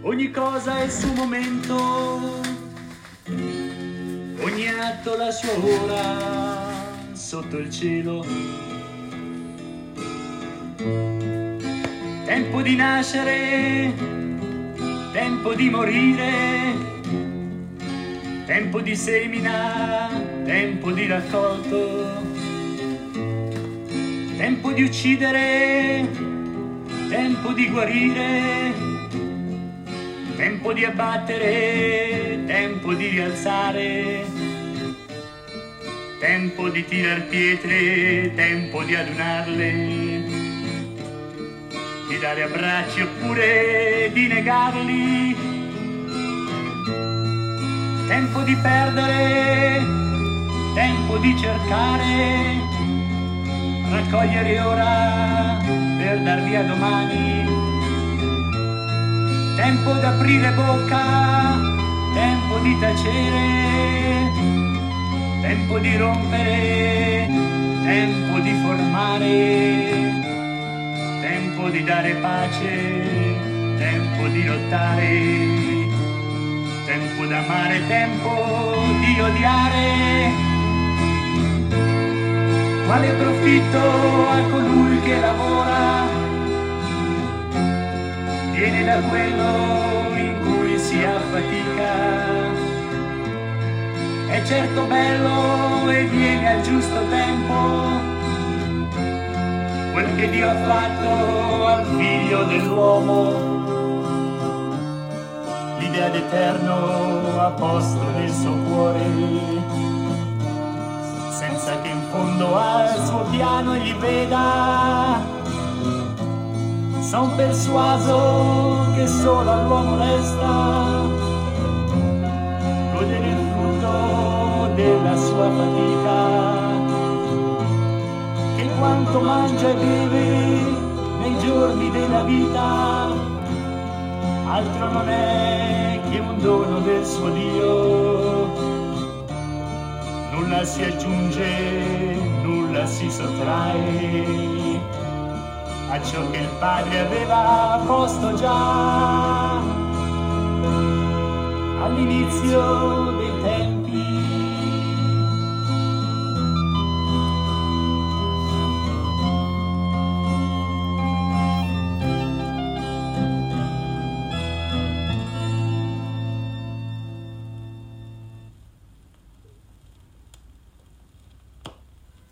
ogni cosa ha il suo momento, ogni atto la sua ora sotto il cielo. Tempo di nascere, tempo di morire, tempo di semina, tempo di raccolto, tempo di uccidere, tempo di guarire, tempo di abbattere, tempo di rialzare, tempo di tirar pietre, tempo di adunarle, di dare abbracci oppure di negarli, tempo di perdere, tempo di cercare, raccogliere ora per dar via domani, tempo d'aprire bocca, tempo di tacere, tempo di rompere, tempo di formare, tempo di dare pace, tempo di lottare, tempo d'amare, tempo di odiare. Quale profitto a colui che lavora? Viene da quello in cui si affatica. È certo bello e viene al giusto tempo quel che Dio ha fatto al figlio dell'uomo. L'idea d'eterno ha posto nel suo cuore, senza che in fondo al suo piano egli veda. Son persuaso che solo all'uomo resta godere il frutto della sua fatica, che quanto mangia e beve nei giorni della vita altro non è che un dono del suo Dio. Nulla si aggiunge, nulla si sottrae a ciò che il Padre aveva posto già all'inizio dei tempi.